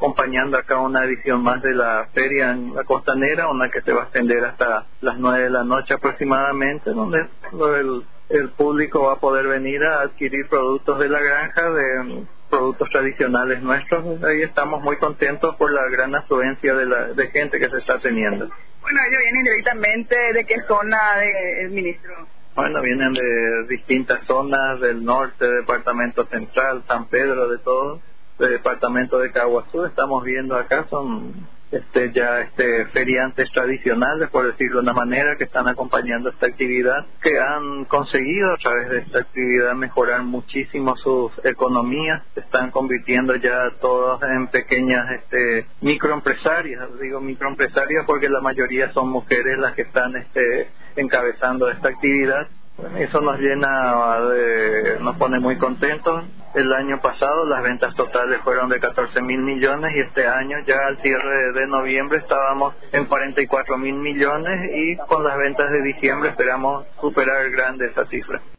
acompañando acá una edición más de la feria en la Costanera, una que se va a extender hasta las 9 de la noche aproximadamente, donde el público va a poder venir a adquirir productos de la granja, de productos tradicionales nuestros. Ahí estamos muy contentos por la gran afluencia de gente que se está teniendo. Bueno, ellos vienen directamente de qué zona del ministro. Bueno, vienen de distintas zonas del norte, departamento central, San Pedro, de todo, del departamento de Caguazú. Estamos viendo acá, son feriantes tradicionales, por decirlo de una manera, que están acompañando esta actividad, que han conseguido a través de esta actividad mejorar muchísimo sus economías. Se están convirtiendo ya todos en pequeñas microempresarias. Digo microempresarias porque la mayoría son mujeres las que están encabezando esta actividad. Eso nos nos pone muy contentos. El año pasado las ventas totales fueron de 14.000 millones y este año ya al cierre de noviembre estábamos en 44.000 millones y con las ventas de diciembre esperamos superar grande esa cifra.